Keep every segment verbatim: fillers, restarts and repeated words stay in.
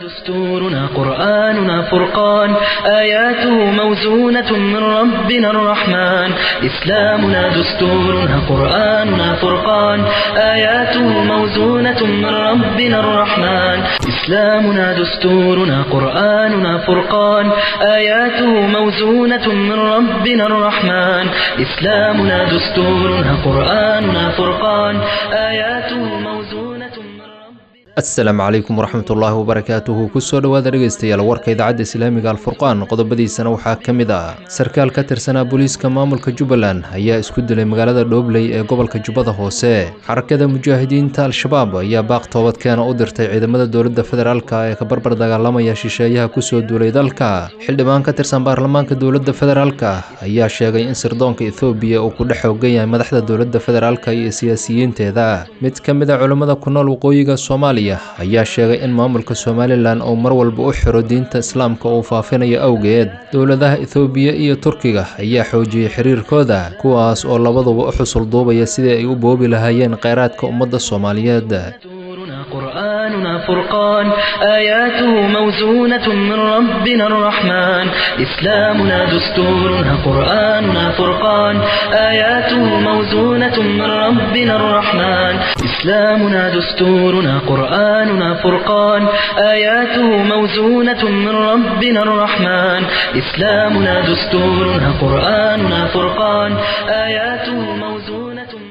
دستورنا قرآننا فرقان آياته موزونة من ربنا الرحمن إسلامنا دستورنا قرآننا فرقان آياته موزونة من ربنا الرحمن إسلامنا دستورنا قرآننا فرقان آياته موزونة من ربنا الرحمن إسلامنا دستورنا قرآننا فرقان آياته موزونة من السلام عليكم ورحمة الله وبركاته كسو dhawaada dhageystayaal warka idaacadda islaamiga alfurqaan qodobadiisana waxaa ka mid ah sarkaal ka tirsanaa booliiska maamulka Jubbaland ayaa isku dilay magaalada Dhobley ee gobolka Jubbada Hoose xarakada mujaahidiinta al-shabaab ayaa baaq toobadkeena u dirtay ciidamada dowladda federaalka ee ka barbar dagaalamaya shisheeyaha ku soo duulay dalka xildhibaan ka tirsan baarlamaanka dowladda federaalka ayaa sheegay in sirdoonka Ethiopia uu ku dhex hoggan yahay madaxda dowladda federaalka iyo siyaasiyiinteeda mid ka mid ah culimada ku nool waqooyiga Soomaaliya ayaa sheegay in maamulka Somaliland uu mar walba u xiro diinta islaamka oo faafinayo awgeed dowladaha Ethiopia iyo Turkiga ayaa xoojiyay xiriirkooda kuwaas oo labaduba u xusul duubaya sidii ay u boobi lahaayeen kheyraadka ummadda Soomaaliyeed قرآننا فرقان آياته موزونة من ربنا الرحمن إسلامنا دستورنا قرآننا فرقان آياته موزونة من ربنا الرحمن إسلامنا دستورنا قرآننا فرقان آياته موزونة من ربنا الرحمن إسلامنا دستورنا قرآننا فرقان آياته موزونة من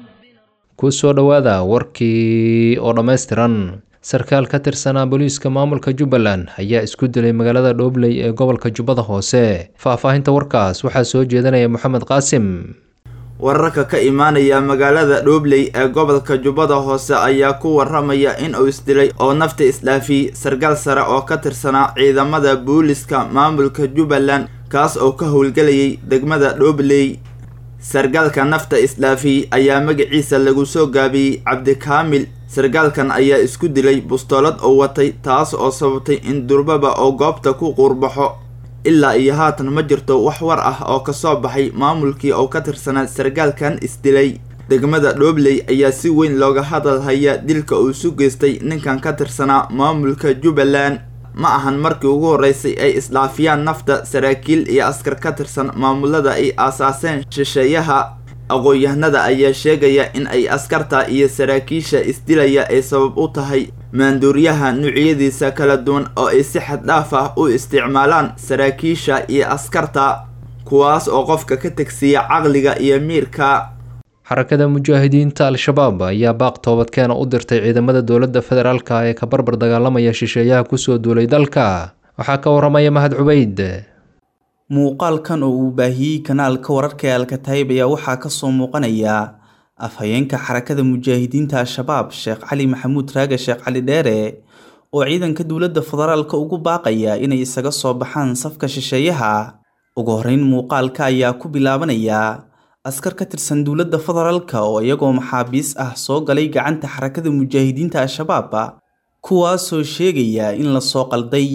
kusoo dhawaada warkii oo dhammaystiran sarkaal ka tirsanaa booliiska maamulka Jubbaland ayaa isku dilay magaalada Dhobley ee gobolka Jubbada Hoose faahfaahinta warkaas waxaa soo jeedinaya Maxamed Qaasim wararka ka imaanaya magaalada Dhobley ee gobolka Jubbada Hoose ayaa ku waramaya in uu isdilay oo nafta islaafi sarkaal sare oo ka tirsanaa ciidamada booliiska maamulka Jubbaland kaas oo ka howlgalayay degmada Dhobley sargaalka nafta islaafi ayaa magaciisa lagu soo gaabiyay Cabdi Kaamil sargaalkan ayaa isku dilay bustoolad oo watay taas oo sababtay in durbaba oo goobta ku qurbaxo ilaa iyo haatan ma jirto wax war ah oo ka soo baxay maamulkii oo ka tirsanaa sargaalkan isdilay degmada Dhobley ayaa si weyn looga hadal haya dilka uu isu geystay ninkan ka tirsanaa maamulka Jubbaland ma ahan markii ugu horeysay ay islaafiyaan nafta saraakiil iyo askar ka tirsan maamulada ay aasaaseen shisheeyaha aqoon-yahanada ayaa sheegaya in ay askarta iyo saraakiisha isdilaya ay sabab u tahay maanduuriyaha nuucyadiisa kala duwan oo ay si xad dhaaf ah u isticmaalaan saraakiisha iyo askarta kuwaas oo qofka ka tagsiya caqliga iyo miirka xarakada mujaahidiinta al-shabaab ayaa baaq toobadkeena u dirtay ciidamada dowladda federaalka ee ka barbar dagaalamaya shisheeyaha ku soo duulay dalka waxaa ka waramaya Mahad Cubayd muuqaalkan oo uu baahiyay kanaalka wararka ee Al-Kataib ayaa waxaa ka soo muuqanaya afhayeenka xarakada mujaahidiinta al-shabaab Sheekh Cali Maxamuud Raage Sheekh Cali Dheere oo ciidanka dowladda federaalka ugu baaqaya inay isaga soo baxaan safka shisheeyaha ugu horeyn muuqaalka ayaa ku bilaabanaya askar ka tirsan dowladda federaalka oo iyagoo maxaabiis ah soo galay gacanta xarakada mujaahidiinta al-shabaab kuwaas oo sheegaya in la soo qalday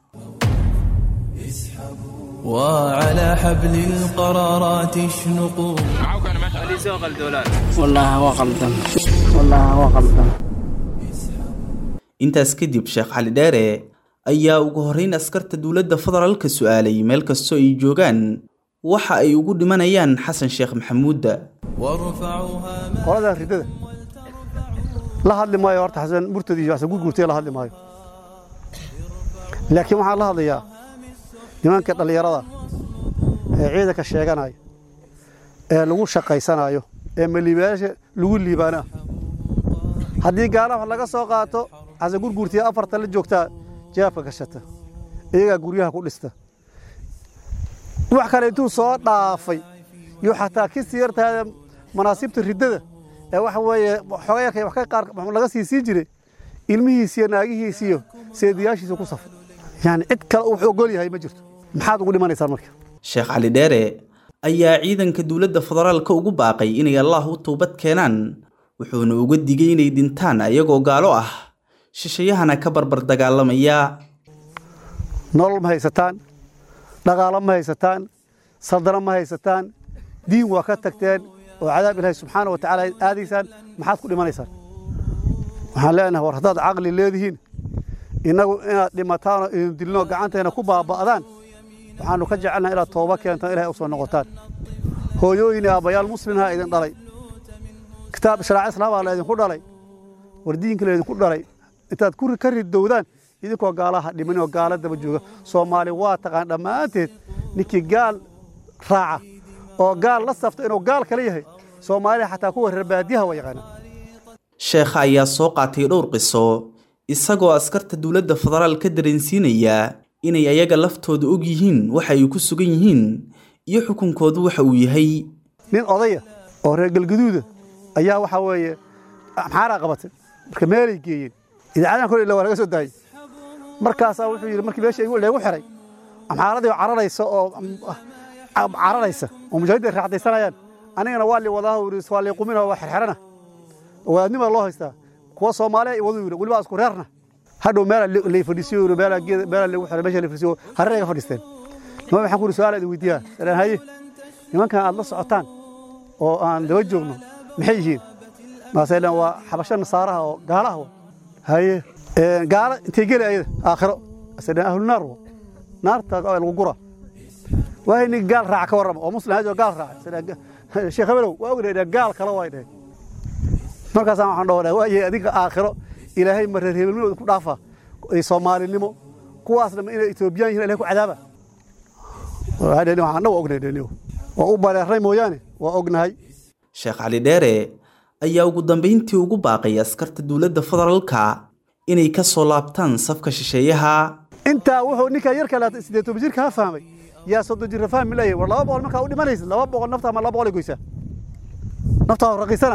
وعلى حبل القرارات اشنقوا والله وقلدم والله وقلدم intaas kadib Sheekh Cali Dheere ayaa ugu horeyn askarta dowladda federaalka su'aalay meel kasto ay joogaan waxa ay ugu dhimanayaan Xasan Sheekh Maxamuud qolada ridada la hadli maayo horta Xasan murtadii waxa ugu guurtay la hadli maayo laakiin waxa la hadlayaa nimanka dhalinyarada ee ciidanka sheeganay ee lagu shaqaysanayo ee malibaasha lagu liibana hadii gaalaha laga soo qaato Xasan gurgurtii afarta la joogta jeefka gashata iyaga guryaha ku dhista wax kale intuu soo dhaafay iyo xataa ka siirtaada manaasibta ridada ee waxa weeye xogeeyay wax ka qaar laga sii sii jiray ilmihiisa naagihiisa iyo seediyaashiisa ku safay yani cid kale uu ogol yahay ma jirto maxaad ugu dhimanaysaa marka Sheekh Cali Dheere ayaa ciidanka dowladda federaalka ugu baaqay inay Allah u toobad keenaan wuxuuna uga digay inay dintaan ayagoo gaalo ah shisheeyahana ka barbar dagaalamaya nolol ma haysataan dhaqaale ma haysataan sadara ma haysataan diin waa ka tagteen oo cadaab Ilaahay subxaanahu wa ta'aala aadiisaan maxaad ku dhimanaysaan waxaan leenahay war hadaad aqli leedihiin innagu inaad dhimataan oo idin dilno gacanteena ku baaba'daan waxaannu ka jecelnahay inaad tooba keentaan ilaahay u soo noqotaan hooyooyin iyo aabbayaal muslimha idin dhalay kitaab sharaac islaamaa la idinku dhalay wardiinka la idinku dhalay intaad ku ka ridowdaan idinkoo gaalaha dhiman oo gaala daba jooga soomaali waa taqaan dhammaanteed ninkii gaal raaca oo gaal la safta inuu gaal kala yahay soomaaliya xataa kuwa reer baadiyaha waa yaqaanaa sheekha ayaa soo qaatay dhowr qiso isagoo askarta dowladda federaal ka dareensiinaya inay ayaga laftooda og yihiin waxa ay ku sugan yihiin iyo xukunkoodu waxa uu yahay nin odaya oo reer galgaduuda ayaa waxa weeye maxaaraa qabatay marka meelay geeyeen idaacadan kor ilaa waa laga soo daayay markaasaa wuxuu yidhi markii meesha leegu xiray amxaaradii cararaysa oo cararaysa oo mujaahidiin ay raacdaysanayaan anigana waa li wadaa waa li qumina waa xirxirana waadnima loo haystaa kuwa Soomaaliya ay wadu yiri waliba isku reerna hadhow meel la fadhiisiyo meel meel lagu xiray meesha la fadhiisiyo hareeraha fadhiisteen ma waxaan ku su'aal aad weydiiyaa salaan haye nimanka aad la socotaan oo aan daba joogno maxay yihiin maasalan waa xabasha nasaaraha oo gaalaha haye ee gaala intee gali ayada aakhiro asadan ahlu naar naarta lagu gura waa in gaal raac ka warramo oo muslim hada gaal raac sadan sheekh Habelow waa ognahay gaal kala way dhahay markaas waxaan dhawadaa waa yahay adiga aakhiro ilaahay marar hebelnimo ku dhaafa ay Soomaalinimo kuwaasna inay Itoobiyaan yihiin ilaahay ku cadaaba waxa waxaan dhaw ognahay waa u bareeray mooyaane waa ognahay Sheekh Cali Dheere ayaa ugu dambeyntii ugu baaqay askarta dowladda federaalka inay ka soo laabtaan safka shisheeyaha inta wuxuu ninka yarka la sideed toban jirka fahmay yaa soo dajir fahmi leeyahay war laba boqol marka u dhimanaysa laba boqol nafta ma laba boqol goysa nafta raqiisana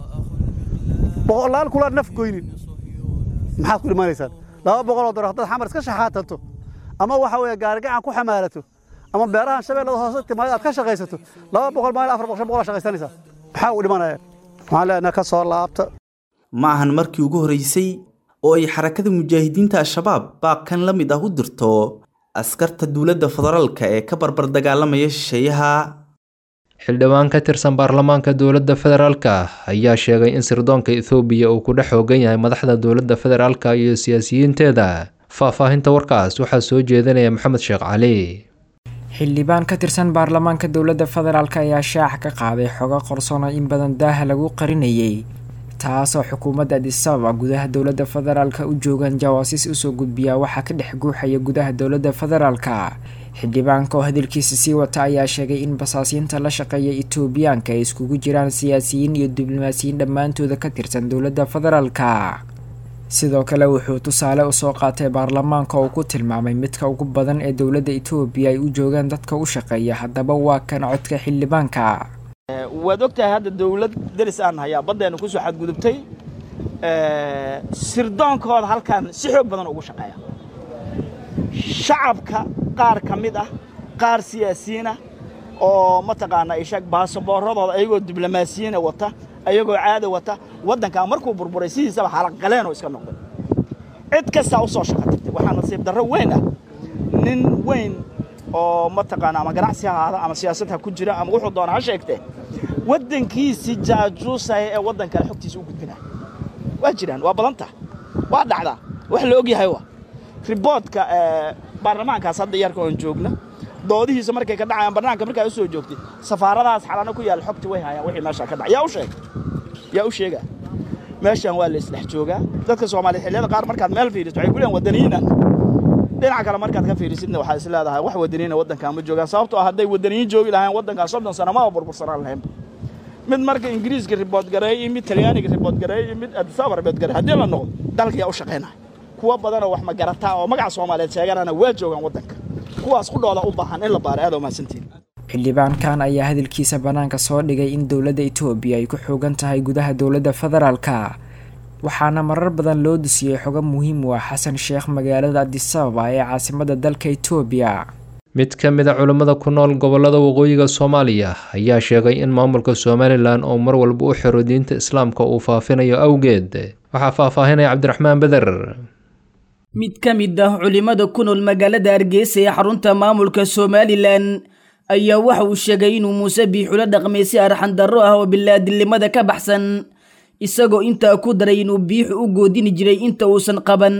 boqolaal kula naf goynin maxaad ku dhimanaysaa laba boqol oo dollar hadda xamar iska shaxaatanto ama waxa weeye gaargacan ku xamaalato ama beeraha shabeellada hoose timaad aad ka shaqaysato laba boqol maal afar boqol boqol shaqaysanaysaa maxaa u dhimanaya waxaan leenahay ka soo laabta ma ahan markii ugu horeysay oo ay xarakada mujaahidiinta al-shabaab baaqkan la mid ah u dirto askarta dowladda federaalka ee ka barbar dagaalamaya shisheeyaha xildhibaan ka tirsan baarlamaanka dowladda federaalka ayaa sheegay in sirdoonka Itoobiya uu ku dhex hoogan yahay madaxda dowladda federaalka iyo siyaasiyiinteeda faahfaahinta warkaas waxaa soo jeedinaya Maxamed Sheekh Cali xildhibaan ka tirsan baarlamaanka dowladda federaalka ayaa shaax ka qaaday xogo qarsoon in badan daaha lagu qarinayay taasoo xukuumadda Addis Ababa gudaha dowladda federaalka u joogan jawaasiis u soo gudbiya waxa ka dhex guuxaya gudaha dowladda federaalka xildhibaanka oo hadalkiisa sii wata ayaa sheegay in basaasiinta la shaqeeya Itoobiyaanka ay iskugu jiraan siyaasiyiin iyo diblomaasiyiin dhammaantooda ka tirsan dowladda federaalka sidoo kale wuxuu tusaale u soo qaatay baarlamaanka oo ku tilmaamay midka ugu badan ee dowladda Itoobiya ay u joogaan dadka u shaqeeya haddaba waa kan codka xildhibaanka waad ogtahay hadda dawlad daris aan hayaa badeena ku soo xadgudubtay ee sirdoonkooda halkan si xoog badan ugu shaqeeya shacabka qaar kamid ah qaar siyaasiyiin ah oo mataqaana ay sheeg baasaboorradooda ayagoo diblomaasiyiin wata ayagoo caado wata wadanka markuu burburay sidiisaba xalaq galeen oo iska noqday cid kasta u soo shaqatay waxa nasiib darro weyn ah nin weyn oo mataqaana ama ganacsi ahaada ama siyaasadda ku jira ama wuxuu doonaa sheegtay wadankiisi jaajuusay ee wadanka xogtiisa u gudbina waa jiraan waa badanta waa dhacda wax la og yahay waa riboodka ee baarlamaankaas hadda yarka oo joogna doodihiisa markay ka dhacayaan barnaamijka markay soo joogtay safaaradaas xalana ku yaal xogti way hayaan wixii meesha ka dhacay yaa u sheeg yaa u sheega meeshan waa la isdhex joogaa dadka Soomaaliyeed xilliyada qaar markaad meel fiiriso waxay guleen wadaniina dhinaca kale markaad ka fiirisidna waxa is leedahay wax wadaniina wadanka ma joogaan sababtoo ah haday wadaniin joogi lahayn wadanka soddon sano ma burbursanaan lahayn mid marka Ingiriiska report garay mid Talyaaniga report garay mid Addis Ababa report garay hadii la noqdo dalka yaa u shaqeynaa kuwa badan oo wax ma garata oo magaca Soomaaliyeed sheeganana waa joogan wadanka kuwaas ku dhooda u baahan in la baaro aad oo maasantiin xildhibaankan ayaa hadalkiisa banaanka soo dhigay in dowladda Itoobiya ay ku xoogan tahay gudaha dowladda federaalka waxaana marar badan loo dusiyay xogo muhiim u ah Xasan Sheekh magaalada Addis Ababa ee caasimadda dalka Itoobiya mid ka mid ah culimada ku nool gobolada waqooyiga Soomaaliya ayaa sheegay in maamulka Somaliland oo mar walba u xiro diinta Islaamka uu faafinayo awgeed waxa faahfaahinaya Cabdiraxmaan Badar mid ka mid ah culimada ku nool magaalada Hargeysa ee xarunta maamulka Somaliland ayaa waxa uu sheegay inuu Muuse Biixi la dhaqmay si arxan darro ah oo bilaadilnimada ka baxsan isagoo inta ku daray inuu Biixi u goodin jiray inta uusan qaban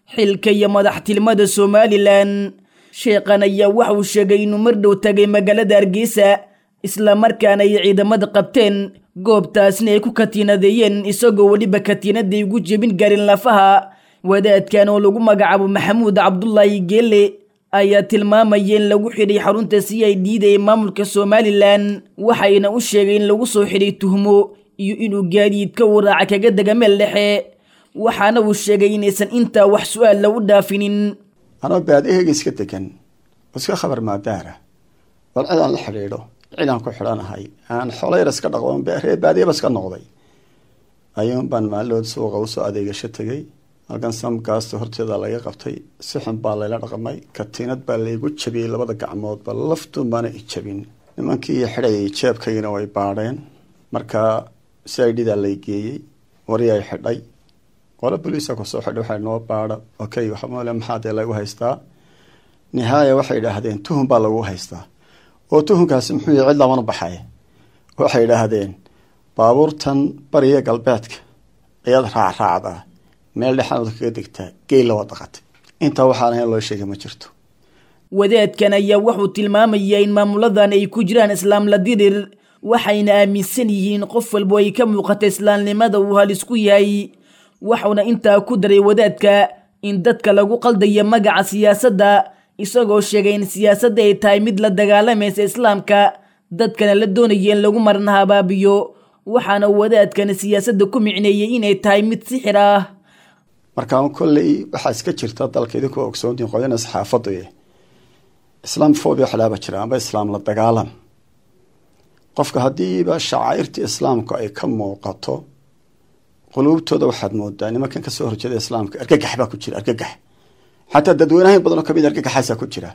xilka iyo madaxtilmada somalilan sheekhan ayaa waxa uu sheegay inuu mar dhow tagay magaalada hargeysa islamarkaana ay ciidamada qabteen goobtaasna ay ku katiinadeeyeen isagoo weliba katiinaday ugu jebin garin lafaha wadaadkan oo lagu magacaabo maxamuud cabdullaahi geelle ayaa tilmaamaya in lagu xidhay xarunta c i d da ee maamulka somalilan waxayna u sheegay in lagu soo xidhay tuhmo iyo inuu gaadiidka waraaca kaga dega meel dhexe waxaana uu sheegay inaysan intaa wax su-aal lagu dhaafinin anoo baadihayga iska degan iska khabar maadaara bal cidaan la xidhiidho cidaan ku xidhanahay aan xolayr iska dhaqdoon reer baadiyaba iska noqday ayuun baan maallood suuqa usoo adeegasho tegay halkan samgaasta horteeda laga qabtay si xun baa layla dhaqmay katiinad baa laygu jabiyey labada gacmoodba laftuun baana i jabin nimankii xidhayay jeebkaygina way baadheen markaa c i d daa lay geeyey waryay xidhay qolo boliisa kusoo xidhay waxay noo baadha okay waxamale maxaa dee lagu haystaa nihaaya waxay idhaahdeen tuhun baa lagu haystaa oo tuhunkaasi muxuu yahay cid lamana baxay waxay idhaahdeen baabuurtan bariya galbeedka ayaad raacraacdaa meel dhexaanood kaga degtaa geel la wadaqatay intaa waxaan ahayn loo sheegay ma jirto wadaadkan ayaa wuxuu tilmaamayaa in maamuladan ay ku jiraan islaam la dirir waxayna aaminsan yihiin qof walbo ay ka muuqata islaamnimada uu halis ku yahay waxuuna intaa ku daray wadaadka in dadka lagu qaldayo magaca siyaasadda isagoo sheegay in siyaasadda ay tahay mid la dagaalamaysa islaamka dadkana la doonaya in lagu marna habaabiyo waxaana wadaadkan siyaasadda ku micneeyey inay tahay mid sixir ah markaa kolley waxaa iska jirta dalka idinkoo ogsoontiin qodina saxaafaddu islaam phobia xalaaba jira amba islaam la dagaalan qofka haddiiba shacairta islaamku ay ka muuqato quluubtooda waxaad moodaa nimankan kasoo horjeeda islaamka argagax baa ku jira argagax xataa dadweynahan badanoo kamid argagaxaasaa ku jira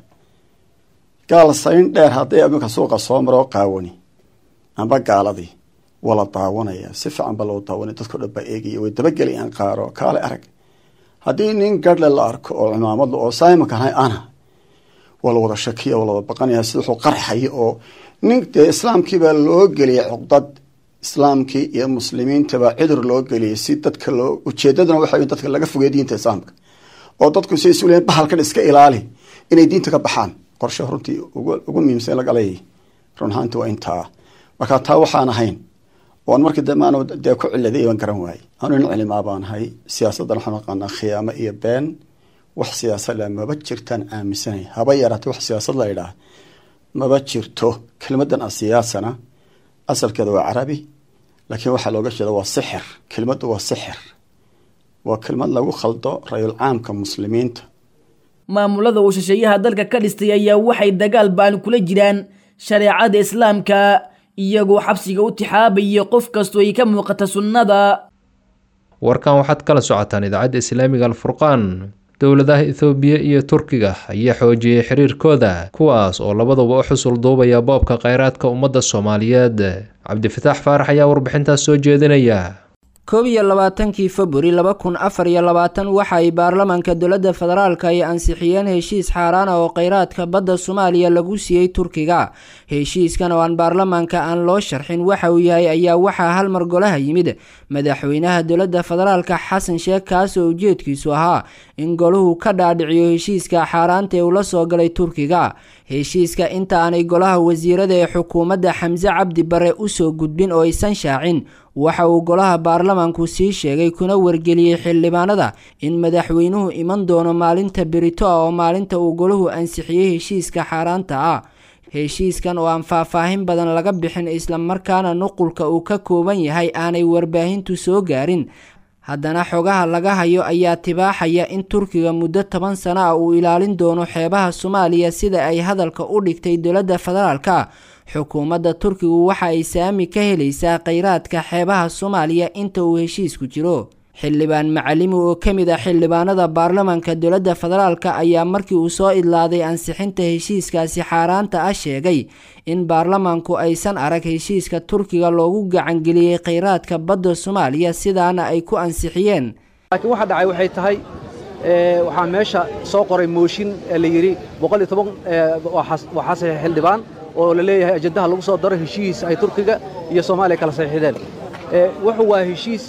gaal sayn dheer hadday iminka suuqa soo maroo qaawani amba gaaladii waa la daawanaya si fiican ba loo daawanaya dadko dhan baa eegaya way dabagelayaan qaaro kaale arag haddii nin gadhle la arko oo cimaamadla oo saimankan hay ana waa la wada shakiya waa la wada baqanaya sida wuxuu qarxaya oo nin dee islaamkiibaa loo geliyay cuqdad islaamkii iyo muslimiintaba cudur loo geliyay si dadka loo ujeedaduna waxa dadka laga fogey diinta islaamka oo dadku si isu leeyahay bahalkan iska ilaali inay diinta ka baxaan qorshe runtii ugu muhiimsan laga leeyahay run ahaantii waa intaa marka taa waxaan ahayn oon markii damaano dee ku ciladay baan garan waayey anu nin cilimaa baan ahay siyaasaddan waxaan aqaanaa khiyaamo iyo been wax siyaasad la maba jirtaan aaminsanay haba yaraatay wax siyaasad la yidhaah maba jirto kelmaddan asiyaasana asalkeeda waa carabi laakiin waxaa looga jeeda waa sixir kelmaddu waa sixir waa kelmad lagu khaldo rayul caamka muslimiinta maamulada uu shisheeyaha dalka ka dhistay ayaa waxay dagaal baan kula jiraan shareecada islaamka iyagoo xabsiga u tixaabaya qof kastoo ay ka muuqata sunnada warkan waxaad kala socotaan idaacadda islaamiga alfurqaan dowladaha ethoobiya iyo turkiga ayaa xoojiyey xiriirkooda kuwaas oo labaduba u xusul duubaya boobka kheyraadka ummadda soomaaliyeed cabdifataax faarax ayaa warbixintaas soo jeedinaya koob iyo labaatankii februari laba kun afar iyo labaatan waxa ay baarlamaanka dowladda federaalka ay ansixiyeen heshiis xaaraan ah oo kheyraadka badda soomaaliya lagu siiyey turkiga heshiiskan oo aan baarlamaanka aan loo sharxin waxa uu yahay ayaa waxaa hal mar golaha yimid madaxweynaha dowladda federaalka xasan sheekh kaas oo ujeedkiisu ahaa in goluhu ka dhaadhiciyo heshiiska xaaraanta ee uu la soo galay turkiga heshiiska inta aanay golaha wasiirada ee xukuumadda xamse cabdi bare usoo gudbin oo aysan shaacin waxa uu golaha baarlamaanku sii sheegay kuna wargeliyey xildhibaanada in madaxweynuhu iman doono maalinta berito ah oo maalinta uu goluhu ansixiyey heshiiska xaaraanta ah heshiiskan oo aan faahfaahin badan laga bixin islamarkaana nuqulka uu ka kooban yahay aanay warbaahintu soo gaarin haddana xogaha laga hayo ayaa tibaaxaya in turkiga muddo toban sano ah uu ilaalin doono xeebaha soomaaliya sida ay hadalka u dhigtay dowladda federaalka xukuumadda turkigu waxa ay saami ka helaysaa kheyraadka xeebaha soomaaliya inta uu heshiisku jiro xildhibaan macalimi oo ka mid ah xildhibaanada baarlamaanka dowladda federaalka ayaa markii uu soo idlaaday ansixinta heshiiskaasi xaaraanta ah sheegay in baarlamaanku aysan arag heshiiska turkiga loogu gacangeliyey kheyraadka badda soomaaliya sidaana ay ku ansixiyeen laakiin waxa dhacay waxay tahay waxaa meesha soo qoray mooshin la yidhi boqol iyo toban waxaa saxiix xildhibaan oo la leeyahay ajandaha lagu soo daro heshiis ay turkiga iyo soomaaliya kala saxiixdeen wuxuu waa heshiis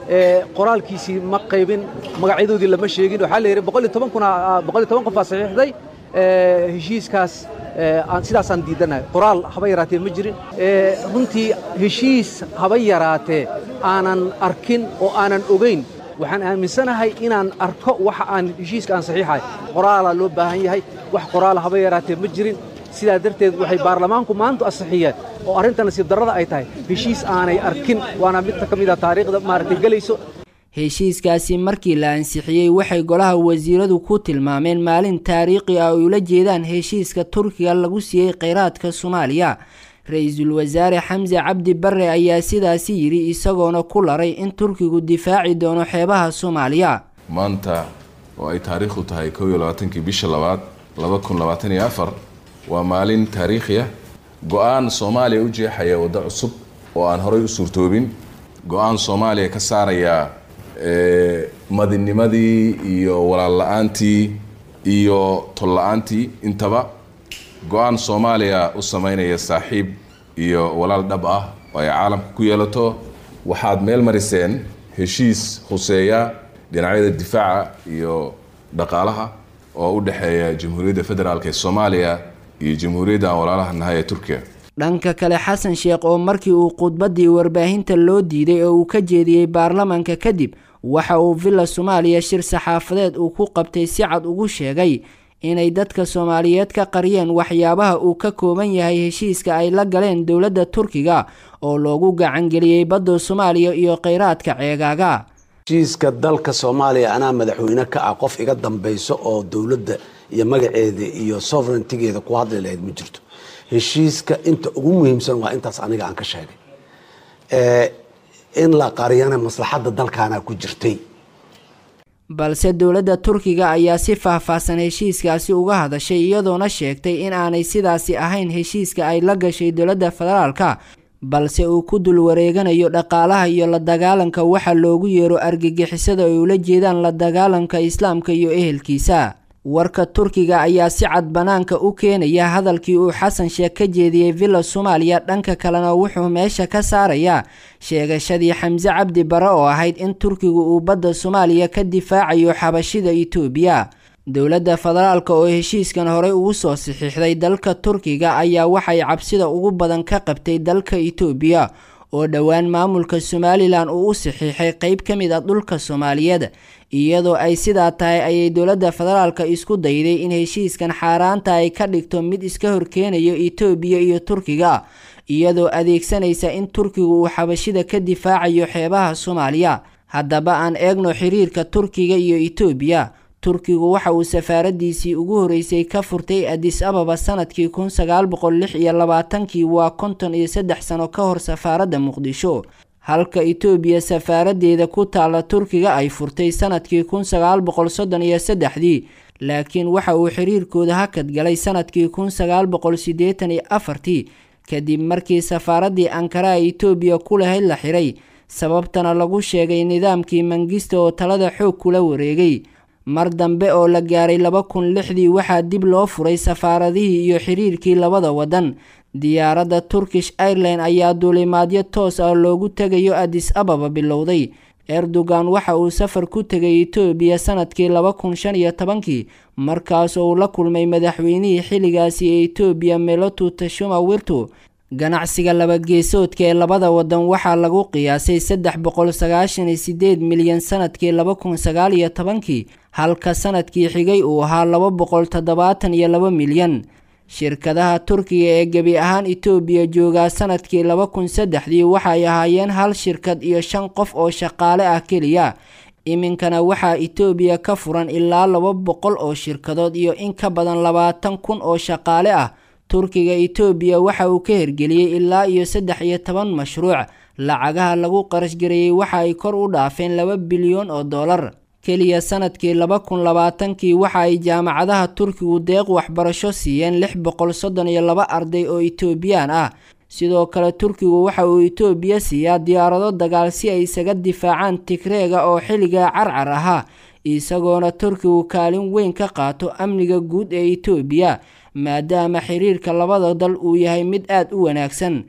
qoraalkiisii ma qaybin magacyadoodii lama sheegin waxaa la yidhi boqol iyo toban kun boqol iyo toban qof baa saxiixday heshiiskaas sidaasaan diidanahay qoraal haba yaraatee ma jirin runtii heshiis haba yaraatee aanan arkin oo aanan ogayn waxaan aaminsanahay inaan arko waxa aan heshiiska aan saxiixahay qoraalaa loo baahan yahay wax qoraal haba yaraatee ma jirin sidaa darteed waxay baarlamaanku maanta asixiyeen oo arrinta nasiib darrada ay tahay heshiis aanay arkin waana mid ka mid ah taariikhda maaragtay gelayso heshiiskaasi markii la ansixiyey waxay golaha wasiiradu ku tilmaameen maalin taariikhi ah oo ula jeedaan heshiiska Turkiga lagu siiyey kheyraadka Soomaaliya ra-iisul wasaare Xamse Cabdi Barre ayaa sidaasi yiri isagoona ku laray in Turkigu difaaci doono xeebaha Soomaaliya maanta oo ay taariikhdu tahay kow iyo labaatankii bisha labaad laba kun labaatan iyo afar waa maalin taariikhi ah go'aan Soomaaliya u jeexaya wada cusub oo aan horay u suurtoobin go'aan Soomaaliya ka saaraya madinimadii iyo walaal la'aantii iyo tol la'aantii intaba go'aan Soomaaliya u sameynaya saaxiib iyo walaal dhab ah oo ay caalamka ku yeelato waxaad meel mariseen heshiis khuseeya dhinacyada difaaca iyo dhaqaalaha oo u dhaxeeya Jamhuuriyadda Federaalka ee Soomaaliya iyo Jamhuuriyadda walaalaha nahay ee Turkiga dhanka kale Xasan Sheekh oo markii uu khudbadii warbaahinta loo diiday oo uu ka jeediyay baarlamaanka kadib waxa uu Villa Soomaaliya shir saxaafadeed uu ku qabtay si cad ugu sheegay inay dadka Soomaaliyeed ka qariyeen waxyaabaha uu ka kooban yahay heshiiska ay la galeen dawladda Turkiga oo loogu gacan galiyay badda Soomaaliya iyo kheyraadka ceegaaga heshiiska dalka Soomaaliya ana madaxweyne ka ah qof iga dambayso oo dawladda iyo magaceeda iyo sovereignty-geeda ku hadli lahayd ma jirto heshiiska inta ugu muhiimsan waa intaas aniga aan ka sheegay ee in la qariyana maslaxadda dalkaana ku jirtay balse dawladda Turkiga ayaa si faahfaahsan heshiiskaasi uga hadashay iyadoona sheegtay in aanay sidaasi ahayn heshiiska ay la gashay dawladda federaalka balse uu ku dul wareeganayo dhaqaalaha iyo la dagaalanka waxa loogu yeero argagixisada oo ula jeedaan la dagaalanka islaamka iyo ehelkiisa warka Turkiga ayaa si cad banaanka u keenaya hadalkii uu Xasan Sheekh ka jeediyay Villa Soomaaliya dhanka kalena wuxuu meesha ka saaraya sheegashadii Xamse Cabdi Barre oo ahayd in Turkigu uu badda Soomaaliya ka difaacayo xabashida Itoobiya dawladda federaalka oo heshiiskan hore ugu soo saxiixday dalka Turkiga ayaa waxay cabsida ugu badan ka qabtay dalka Itoobiya oo dhawaan maamulka Somaliland uu u saxiixay qayb kamid ah dhulka Soomaaliyeed iyadoo ay sidaa tahay ayay dawladda federaalka isku dayday in heshiiskan xaaraanta ay ka dhigto mid iska horkeenayo Itoobiya iyo Turkiga iyadoo adeegsanaysa in Turkigu uu xabashida ka difaacayo xeebaha Soomaaliya haddaba aan eegno xiriirka Turkiga iyo Itoobiya Turkigu waxa uu safaaradiisii ugu horeysay ka furtay Addis Ababa sanadkii kun sagaal boqol lix iyo labaatan-kii waa konton iyo saddex sano ka hor safaaradda Muqdisho halka Itoobiya safaaradeeda ku taala Turkiga ay furtay sanadkii kun sagaal boqol soddon iyo saddex-dii laakiin waxa uu xiriirkooda hakad galay sanadkii kun sagaal boqol siddeetan iyo afar-tii kadib markii safaaradii Ankara ee Itoobiya ku lahayd la xiray sababtana lagu sheegay nidaamkii Mengistu oo talada xoog kula wareegay mar dambe oo la gaaray laba kun iyo lix-dii waxaa dib loo furay safaaradihii iyo xiriirkii labada wadan diyaaradda Turkish Airlines ayaa duulimaadyo toos ah loogu tagayo Addis Ababa bilowday Erdogan waxa uu safar ku tagay Itoobiya sanadkii laba kun shan iyo toban-kii markaas oo la kulmay madaxweynihii xilligaasi ee Itoobiya Melotu Teshuma Wirtu ganacsiga laba geesoodka ee labada wadan waxaa lagu qiyaasay saddex boqol sagaashan iyo siddeed milyan sanadkii laba kun sagaal iyo toban-kii halka sanadkii xigay uu ahaa laba boqol toddobaatan iyo laba milyan shirkadaha Turkiga ee gabi ahaan Itoobiya jooga sanadkii laba kun iyo saddex-dii waxay ahaayeen hal shirkad iyo shan qof oo shaqaale ah kaliya iminkana waxaa Itoobiya ka furan ilaa laba boqol oo shirkadood iyo in ka badan labaatan kun oo shaqaale ah Turkiga Itoobiya waxa uu ka hirgeliyay ilaa iyo saddex iyo toban mashruuc lacagaha lagu qarash gareeyay waxa ay kor u dhaafeen laba bilyan oo dollar kaliya sanadkii laba kun iyo labaatan-kii waxa ay jaamacadaha Turkigu deeq waxbarasho siiyeen lix boqol soddon iyo laba arday oo Itoobiyaan ah sidoo kale Turkigu waxa uu Itoobiya siiyaa diyaarado dagaal si ay isaga difaacaan Tigreega oo xilliga carcar ahaa isagoona Turkigu kaalin weyn ka qaato amniga guud ee Itoobiya maadaama xiriirka labada dal uu yahay mid aad u wanaagsan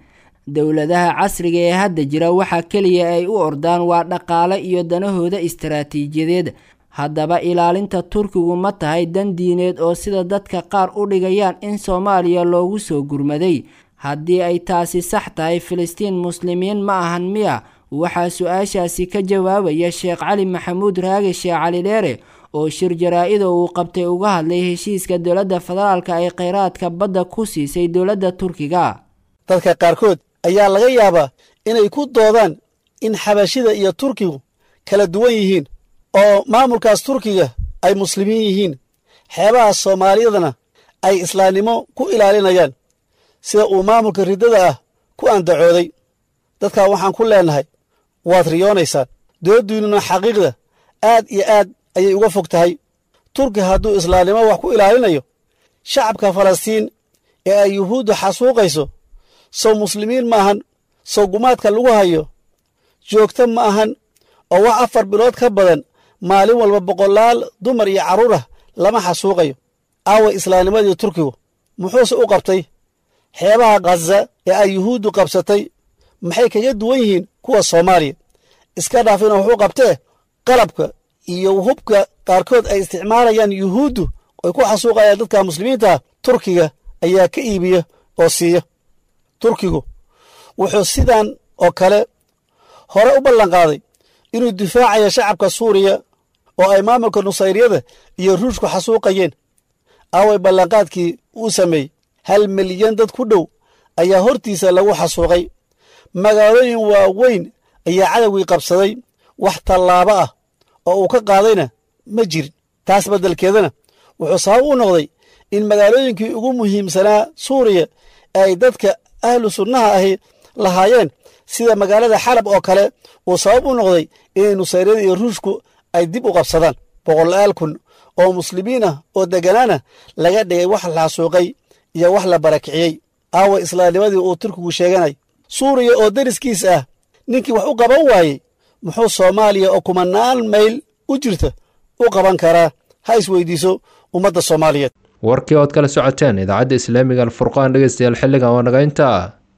dowladaha casriga ee hadda jira waxa keliya ay u ordaan waa dhaqaale iyo danahooda istaraatiijiyadeed. haddaba ilaalinta turkigu ma tahay dan diineed oo sida dadka qaar u dhigayaan in soomaaliya loogu soo gurmaday? haddii ay taasi sax tahay, filistiin muslimiin ma ahan miya? waxaa su-aashaasi ka jawaabaya sheekh cali maxamuud raage sheekh cali dheere oo shir jaraa-ida uu qabtay uga hadlay heshiiska dowladda federaalka ay kheyraadka badda ku siisay dowladda turkiga. dadka qaarkood ayaa laga yaabaa inay ku doodaan in xabashida iyo turkigu kala duwan yihiin oo maamulkaas turkiga ay muslimiin yihiin, xeebaha soomaaliyadana ay islaamnimo ku ilaalinayaan sida uu maamulka riddada ah ku andacooday. dadkaa waxaan ku leenahay waad riyoonaysaan. doodiinnuna xaqiiqda aad iyo aad ayay uga fog tahay. turki hadduu islaamnimo wax ku ilaalinayo, shacabka falastiin ee ay yuhuuddu xasuuqayso sow muslimiin ma ahan? sow gumaadka lagu hayo joogto ma ahan? oo wax afar bilood ka badan maalin walba boqolaal dumar iyo carruur ah lama xasuuqayo. aaway islaamnimadii turkigu muxuuse u qabtay? xeebaha khaza ee ay yuhuuddu qabsatay maxay kaga duwan yihiin kuwa soomaaliya? iska dhaafina wuxuu qabtee qalabka iyo hubka qaarkood ay isticmaalayaan yuhuuddu ay ku xasuuqayaan dadka muslimiinta turkiga ayaa ka iibiya oo siiya. turkigu wuxuu sidan oo kale hore u ballanqaaday inuu difaacayo shacabka suuriya oo ay maamulka nusayriyada iyo ruushku xasuuqayeen. aaway ballanqaadkii uu sameeyey? hal milyan dad ku dhow ayaa hortiisa lagu xasuuqay. magaalooyin waaweyn ayaa cadowgii qabsaday. wax tallaabo ah oo uu ka qaadayna ma jirin. taas beddelkeedana wuxuu sabab u noqday in magaalooyinkii ugu muhiimsanaa suuriya ay dadka ahlu sunnaha ahi lahaayeen sida magaalada xalab oo kale uu sabab u noqday inay nusayriyada iyo ruushku ay dib u qabsadaan. boqolaal kun oo muslimiin ah oo degganaana laga dhigay wax la xasuuqay iyo wax la barakiciyey. aawa islaamnimadii uu turkigu sheeganay? suuriya oo deriskiis ah ninkii wax u qaban waayey muxuu soomaaliya oo kumanaan mayl u jirta u qaban karaa? ha isweydiiso ummadda soomaaliyeed. warkii ood kala socoteen idaacadda islaamiga alfurqaan dhegeystayaal xilligan waa naga intaa.